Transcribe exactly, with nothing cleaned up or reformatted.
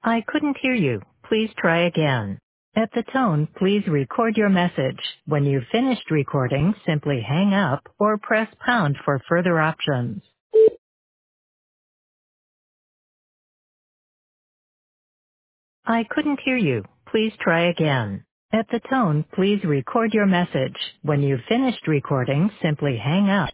I couldn't hear you. Please try again. At the tone, please record your message. When you've finished recording, simply hang up or press pound for further options. I couldn't hear you. Please try again. At the tone, please record your message. When you've finished recording, simply hang up.